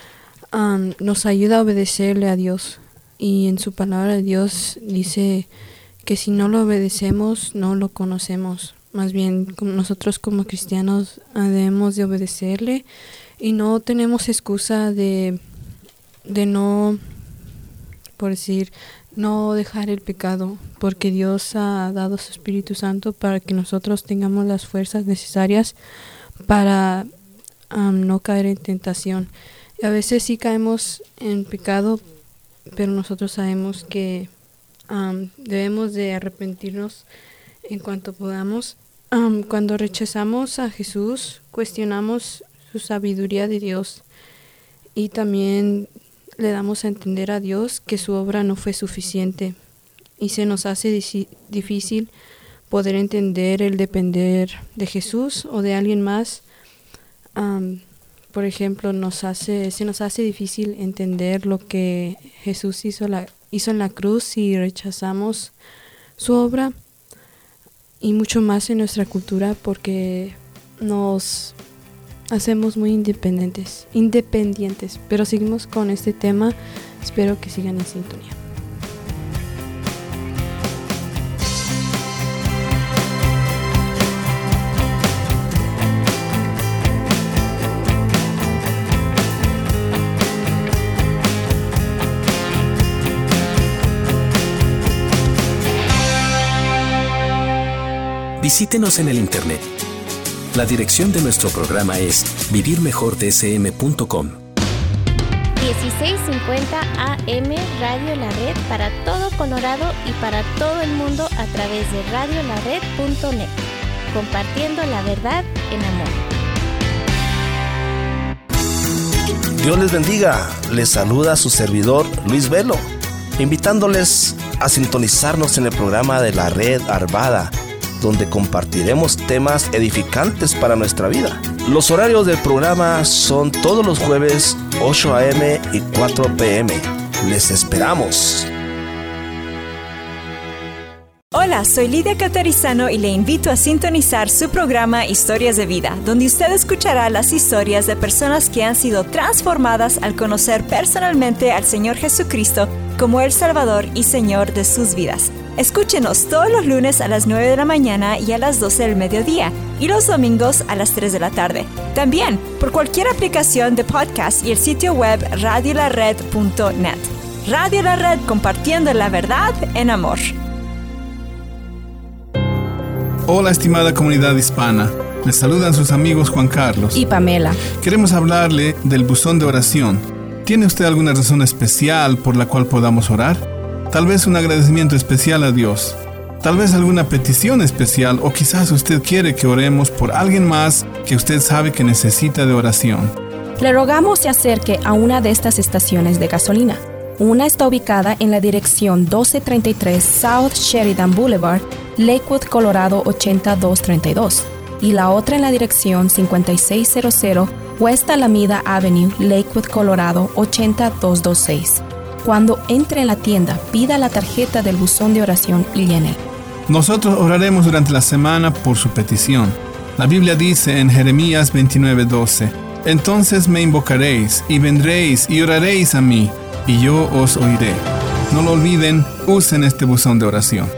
G: nos ayuda a obedecerle a Dios. Y en su palabra Dios dice que si no lo obedecemos, no lo conocemos. Más bien, nosotros como cristianos debemos de obedecerle, y no tenemos excusa de no por decir, no dejar el pecado, porque Dios ha dado su Espíritu Santo para que nosotros tengamos las fuerzas necesarias para no caer en tentación. Y a veces sí caemos en pecado, pero nosotros sabemos que debemos de arrepentirnos en cuanto podamos. Cuando rechazamos a Jesús, cuestionamos su sabiduría de Dios y también le damos a entender a Dios que su obra no fue suficiente y se nos hace difícil poder entender el depender de Jesús o de alguien más. Por ejemplo, se nos hace difícil entender lo que Jesús hizo en la cruz si rechazamos su obra, y mucho más en nuestra cultura porque nos hacemos muy independientes, pero seguimos con este tema. Espero que sigan en sintonía.
E: Visítenos en el internet. La dirección de nuestro programa es vivirmejordsm.com.
K: 1650 AM Radio La Red para todo Colorado y para todo el mundo a través de radiolared.net. Compartiendo la verdad en amor.
S: Dios les bendiga. Les saluda su servidor Luis Velo, invitándoles a sintonizarnos en el programa de la Red Arvada, donde compartiremos temas edificantes para nuestra vida. Los horarios del programa son todos los jueves, 8 a.m. y 4 p.m. Les esperamos.
T: Hola, soy Lidia Catarizano y le invito a sintonizar su programa Historias de Vida, donde usted escuchará las historias de personas que han sido transformadas al conocer personalmente al Señor Jesucristo como el Salvador y Señor de sus vidas. Escúchenos todos los lunes a las 9 de la mañana y a las 12 del mediodía, y los domingos a las 3 de la tarde. También por cualquier aplicación de podcast y el sitio web radiolared.net. Radio La Red, compartiendo la verdad en amor.
U: Hola, estimada comunidad hispana. Les saludan sus amigos Juan Carlos
V: y Pamela.
U: Queremos hablarle del buzón de oración. ¿Tiene usted alguna razón especial por la cual podamos orar? Tal vez un agradecimiento especial a Dios. Tal vez alguna petición especial, o quizás usted quiere que oremos por alguien más que usted sabe que necesita de oración.
V: Le rogamos se acerque a una de estas estaciones de gasolina. Una está ubicada en la dirección 1233 South Sheridan Boulevard, Lakewood, Colorado 80232, y la otra en la dirección 5600 West Alameda Avenue, Lakewood, Colorado 80226. Cuando entre en la tienda, pida la tarjeta del buzón de oración y llene.
U: Nosotros oraremos durante la semana por su petición. La Biblia dice en Jeremías 29:12, entonces me invocaréis y vendréis y oraréis a mí, y yo os oiré. No lo olviden, usen este buzón de oración.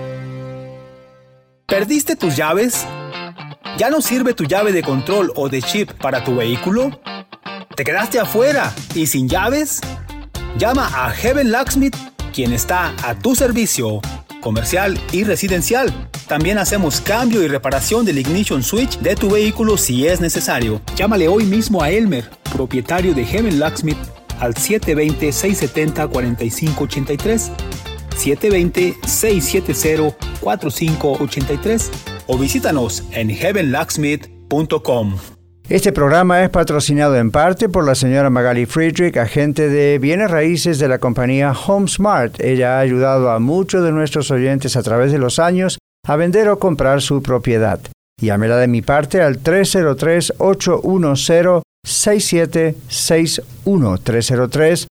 D: ¿Perdiste tus llaves? ¿Ya no sirve tu llave de control o de chip para tu vehículo? ¿Te quedaste afuera y sin llaves? Llama a Heaven Locksmith, quien está a tu servicio, comercial y residencial. También hacemos cambio y reparación del ignition switch de tu vehículo si es necesario. Llámale hoy mismo a Elmer, propietario de Heaven Locksmith, al 720-670-4583, 720-670-4583 o visítanos en heavenlocksmith.com.
W: Este programa es patrocinado en parte por la señora Magali Friedrich, agente de bienes raíces de la compañía HomeSmart. Ella ha ayudado a muchos de nuestros oyentes a través de los años a vender o comprar su propiedad. Llámela de mi parte al 303-810-6761.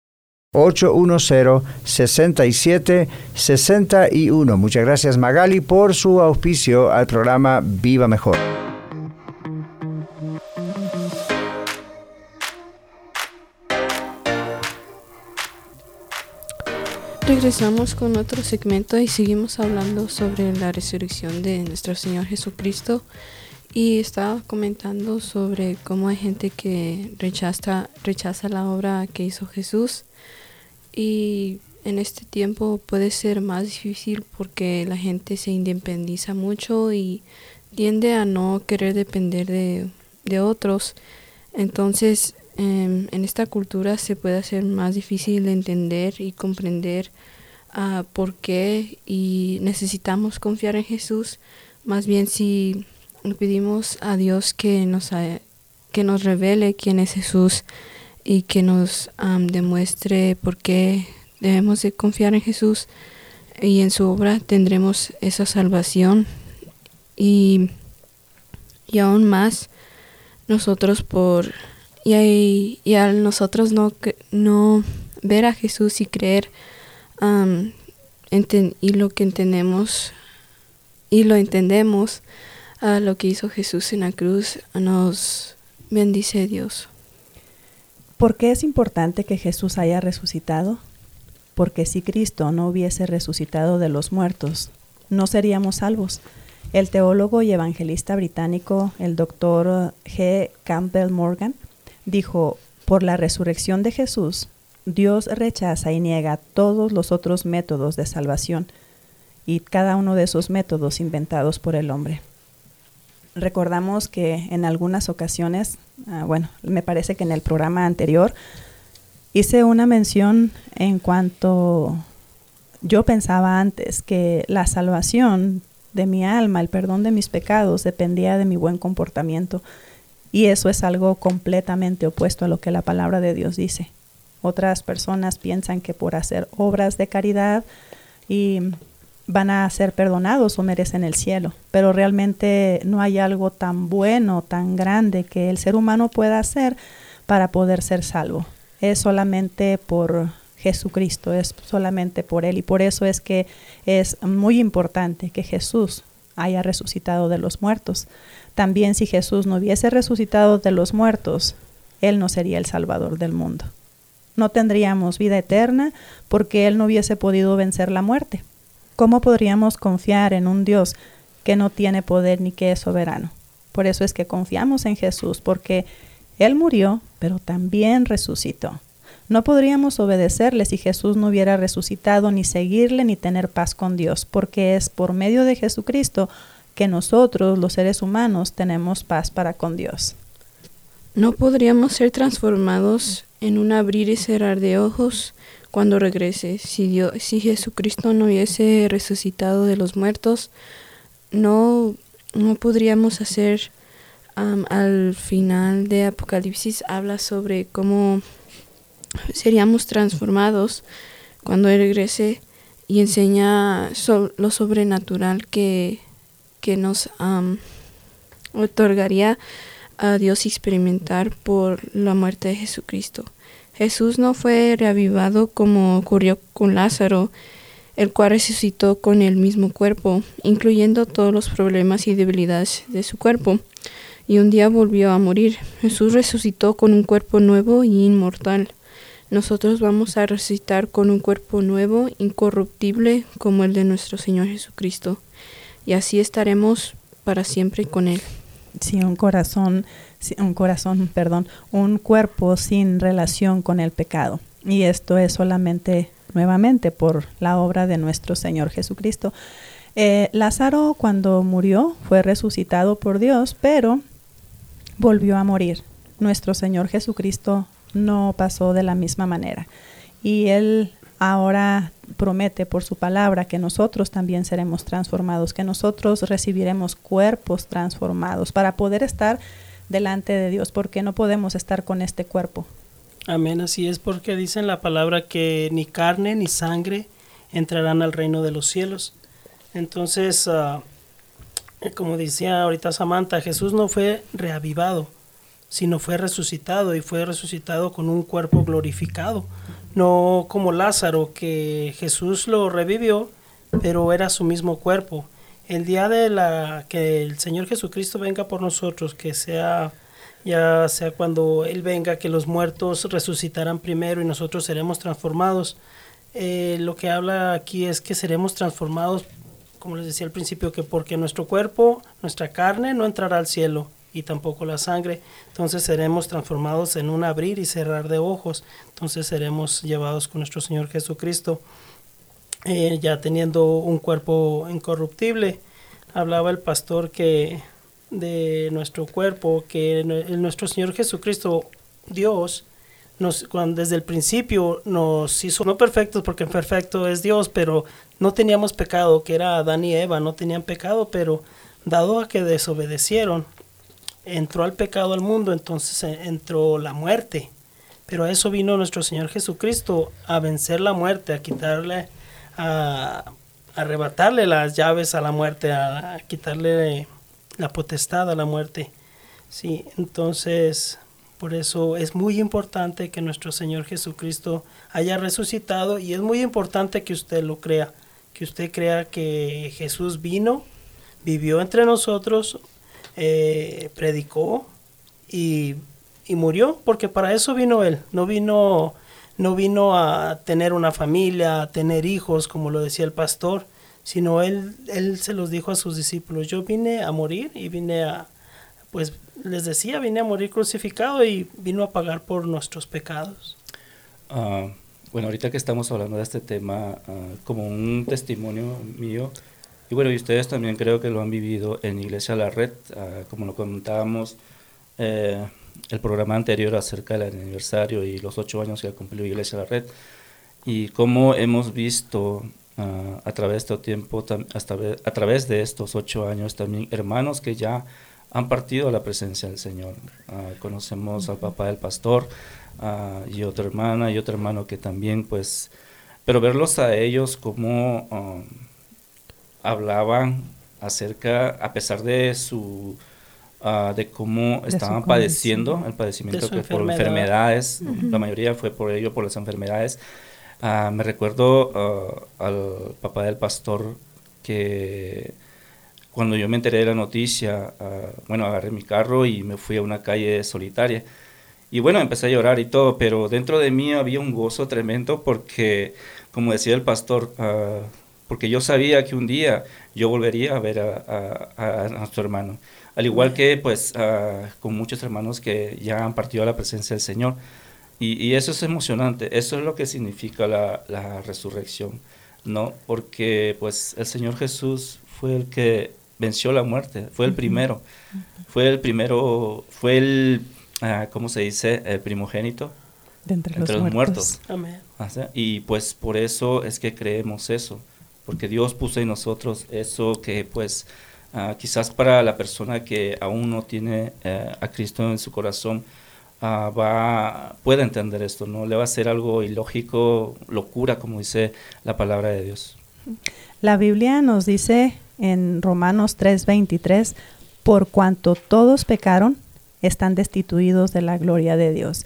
W: 303-810-6761. Muchas gracias, Magali, por su auspicio al programa Viva Mejor.
G: Regresamos con otro segmento y seguimos hablando sobre la resurrección de nuestro Señor Jesucristo, y estaba comentando sobre cómo hay gente que rechaza la obra que hizo Jesús, y en este tiempo puede ser más difícil porque la gente se independiza mucho y tiende a no querer depender de otros. Entonces, en esta cultura se puede hacer más difícil entender y comprender por qué y necesitamos confiar en Jesús. Más bien si le pedimos a Dios que nos revele quién es Jesús y que nos demuestre por qué debemos de confiar en Jesús, y en su obra tendremos esa salvación y aún más nosotros al nosotros no ver a Jesús y creer y lo que entendemos y lo entendemos lo que hizo Jesús en la cruz, nos bendice Dios.
F: ¿Por qué es importante que Jesús haya resucitado? Porque si Cristo no hubiese resucitado de los muertos, no seríamos salvos. El teólogo y evangelista británico, el doctor G. Campbell Morgan, dijo: por la resurrección de Jesús, Dios rechaza y niega todos los otros métodos de salvación y cada uno de esos métodos inventados por el hombre. Recordamos que en algunas ocasiones, me parece que en el programa anterior, hice una mención en cuanto yo pensaba antes que la salvación de mi alma, el perdón de mis pecados, dependía de mi buen comportamiento. Y eso es algo completamente opuesto a lo que la palabra de Dios dice. Otras personas piensan que por hacer obras de caridad y van a ser perdonados o merecen el cielo. Pero realmente no hay algo tan bueno, tan grande que el ser humano pueda hacer para poder ser salvo. Es solamente por Jesucristo, es solamente por Él. Y por eso es que es muy importante que Jesús haya resucitado de los muertos. También si Jesús no hubiese resucitado de los muertos, Él no sería el Salvador del mundo. No tendríamos vida eterna porque Él no hubiese podido vencer la muerte. ¿Cómo podríamos confiar en un Dios que no tiene poder ni que es soberano? Por eso es que confiamos en Jesús, porque Él murió, pero también resucitó. No podríamos obedecerle si Jesús no hubiera resucitado, ni seguirle, ni tener paz con Dios, porque es por medio de Jesucristo que nosotros, los seres humanos, tenemos paz para con Dios.
G: No podríamos ser transformados en un abrir y cerrar de ojos cuando regrese. Si Jesucristo no hubiese resucitado de los muertos, no podríamos hacer. Al final de Apocalipsis habla sobre cómo seríamos transformados cuando Él regrese y enseña lo sobrenatural que nos otorgaría a Dios experimentar por la muerte de Jesucristo. Jesús no fue reavivado como ocurrió con Lázaro, el cual resucitó con el mismo cuerpo, incluyendo todos los problemas y debilidades de su cuerpo, y un día volvió a morir. Jesús resucitó con un cuerpo nuevo y inmortal. Nosotros vamos a resucitar con un cuerpo nuevo, incorruptible, como el de nuestro Señor Jesucristo, y así estaremos para siempre con Él.
F: Sí, un cuerpo sin relación con el pecado. Y esto es solamente, nuevamente, por la obra de nuestro Señor Jesucristo. Lázaro, cuando murió, fue resucitado por Dios, pero volvió a morir. Nuestro Señor Jesucristo no pasó de la misma manera. Y Él ahora promete por su palabra que nosotros también seremos transformados, que nosotros recibiremos cuerpos transformados para poder estar delante de Dios, porque no podemos estar con este cuerpo.
H: Amén, así es, porque dice en la palabra que ni carne ni sangre entrarán al reino de los cielos. Entonces, como decía ahorita Samantha, Jesús no fue reavivado, sino fue resucitado, y fue resucitado con un cuerpo glorificado. No como Lázaro, que Jesús lo revivió, pero era su mismo cuerpo. El día que el Señor Jesucristo venga por nosotros, que sea cuando Él venga, que los muertos resucitarán primero y nosotros seremos transformados. Lo que habla aquí es que seremos transformados, como les decía al principio, que porque nuestro cuerpo, nuestra carne no entrará al cielo, y tampoco la sangre. Entonces seremos transformados en un abrir y cerrar de ojos. Entonces seremos llevados con nuestro Señor Jesucristo, ya teniendo un cuerpo incorruptible. Hablaba el pastor que de nuestro cuerpo, que nuestro Señor Jesucristo, Dios, desde el principio nos hizo no perfectos, porque perfecto es Dios, pero no teníamos pecado, que era Adán y Eva, no tenían pecado, pero dado a que desobedecieron, entró al pecado al mundo, entonces entró la muerte. Pero a eso vino nuestro Señor Jesucristo, a vencer la muerte, a quitarle, a arrebatarle las llaves a la muerte, a quitarle la potestad a la muerte. Sí, entonces por eso es muy importante que nuestro Señor Jesucristo haya resucitado, y es muy importante que usted lo crea, que usted crea que Jesús vino, vivió entre nosotros, predicó y murió, porque para eso vino Él. No vino a tener una familia, a tener hijos, como lo decía el pastor, sino Él se los dijo a sus discípulos: yo vine a morir y vine a morir crucificado, y vino a pagar por nuestros pecados.
I: Bueno, ahorita que estamos hablando de este tema, como un testimonio mío, y bueno, y ustedes también creo que lo han vivido en Iglesia La Red, como lo comentábamos el programa anterior acerca del aniversario y los 8 años que ha cumplido Iglesia La Red, y cómo hemos visto a través de este tiempo, a través de estos 8 años también hermanos que ya han partido a la presencia del Señor. Conocemos al papá del pastor, y otra hermana y otro hermano que también, pues, pero verlos a ellos como hablaban acerca, a pesar de su de cómo estaban padeciendo el padecimiento que por enfermedades, la mayoría fue por ello, por las enfermedades. Me recuerdo al papá del pastor que cuando yo me enteré de la noticia, agarré mi carro y me fui a una calle solitaria. Y bueno, empecé a llorar y todo, pero dentro de mí había un gozo tremendo porque, como decía el pastor, porque yo sabía que un día yo volvería a ver a nuestro hermano. Al igual que, pues, con muchos hermanos que ya han partido a la presencia del Señor. Y eso es emocionante, eso es lo que significa la resurrección, ¿no? Porque, pues, el Señor Jesús fue el que venció la muerte, fue el primero, fue el ¿cómo se dice? El primogénito
F: de entre los muertos.
H: Amén.
I: Y pues por eso es que creemos eso, porque Dios puso en nosotros eso que pues quizás para la persona que aún no tiene a Cristo en su corazón puede entender esto, no le va a ser algo ilógico, locura, como dice la palabra de Dios.
F: La Biblia nos dice en Romanos 3:23, por cuanto todos pecaron, están destituidos de la gloria de Dios.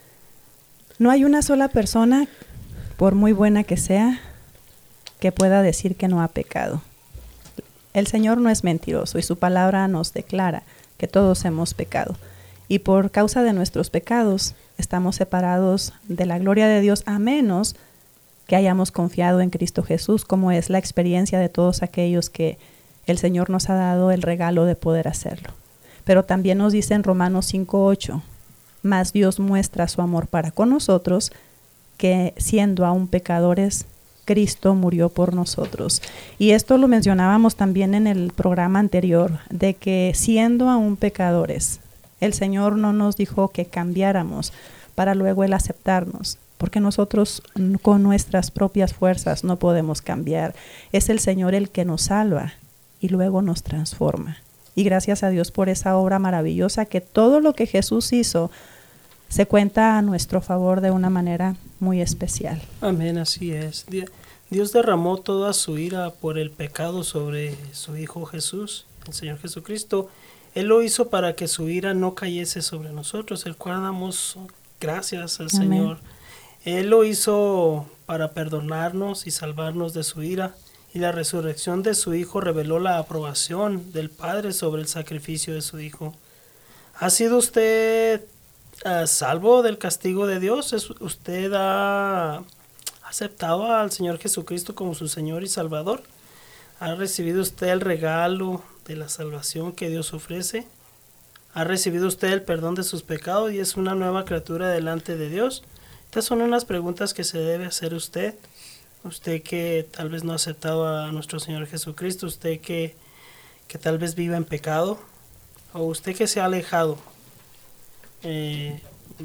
F: No hay una sola persona, por muy buena que sea, que pueda decir que no ha pecado. El Señor no es mentiroso y su palabra nos declara que todos hemos pecado. Y por causa de nuestros pecados estamos separados de la gloria de Dios, a menos que hayamos confiado en Cristo Jesús, como es la experiencia de todos aquellos que el Señor nos ha dado el regalo de poder hacerlo. Pero también nos dice en Romanos 5:8, mas Dios muestra su amor para con nosotros, que siendo aún pecadores, Cristo murió por nosotros. Y esto lo mencionábamos también en el programa anterior, de que siendo aún pecadores, el Señor no nos dijo que cambiáramos para luego Él aceptarnos, porque nosotros con nuestras propias fuerzas no podemos cambiar. Es el Señor el que nos salva y luego nos transforma. Y gracias a Dios por esa obra maravillosa, que todo lo que Jesús hizo se cuenta a nuestro favor de una manera muy especial.
H: Amén, así es. Dios derramó toda su ira por el pecado sobre su Hijo Jesús, el Señor Jesucristo. Él lo hizo para que su ira no cayese sobre nosotros, el cual damos gracias al Amén. Señor. Él lo hizo para perdonarnos y salvarnos de su ira. Y la resurrección de su Hijo reveló la aprobación del Padre sobre el sacrificio de su Hijo. ¿Ha sido usted salvo del castigo de Dios? ¿Usted ha aceptado al Señor Jesucristo como su Señor y Salvador? ¿Ha recibido usted el regalo de la salvación que Dios ofrece? ¿Ha recibido usted el perdón de sus pecados y es una nueva criatura delante de Dios? Estas son unas preguntas que se debe hacer usted. Usted que tal vez no ha aceptado a nuestro Señor Jesucristo, usted que tal vez viva en pecado, o usted que se ha alejado en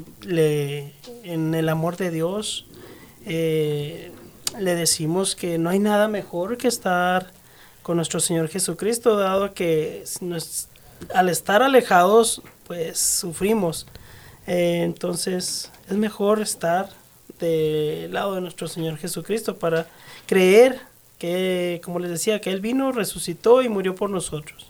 H: el amor de Dios. Le decimos que no hay nada mejor que estar con nuestro Señor Jesucristo, dado que al estar alejados, pues sufrimos. Entonces es mejor estar del lado de nuestro Señor Jesucristo para creer que, como les decía, que Él vino, resucitó y murió por nosotros.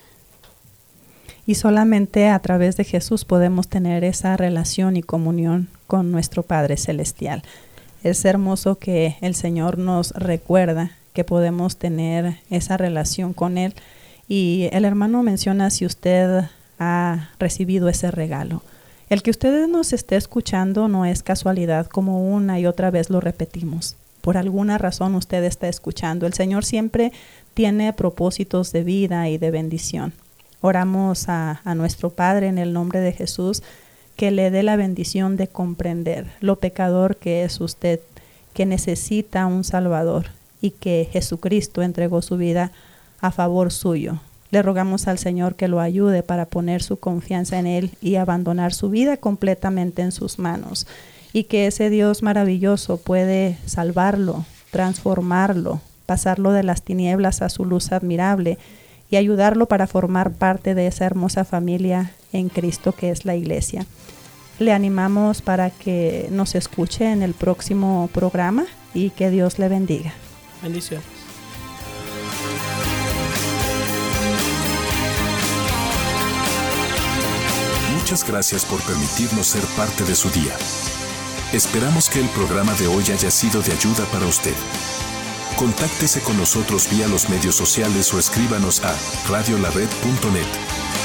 F: Y solamente a través de Jesús podemos tener esa relación y comunión con nuestro Padre Celestial. Es hermoso que el Señor nos recuerda que podemos tener esa relación con Él. Y el hermano menciona si usted ha recibido ese regalo. El que usted nos esté escuchando no es casualidad, como una y otra vez lo repetimos. Por alguna razón usted está escuchando. El Señor siempre tiene propósitos de vida y de bendición. Oramos a nuestro Padre en el nombre de Jesús, que le dé la bendición de comprender lo pecador que es usted, que necesita un Salvador y que Jesucristo entregó su vida a favor suyo. Le rogamos al Señor que lo ayude para poner su confianza en Él y abandonar su vida completamente en sus manos, y que ese Dios maravilloso puede salvarlo, transformarlo, pasarlo de las tinieblas a su luz admirable y ayudarlo para formar parte de esa hermosa familia en Cristo que es la Iglesia. Le animamos para que nos escuche en el próximo programa y que Dios le bendiga.
H: Bendiciones.
E: Muchas gracias por permitirnos ser parte de su día. Esperamos que el programa de hoy haya sido de ayuda para usted. Contáctese con nosotros vía los medios sociales o escríbanos a radiolared.net.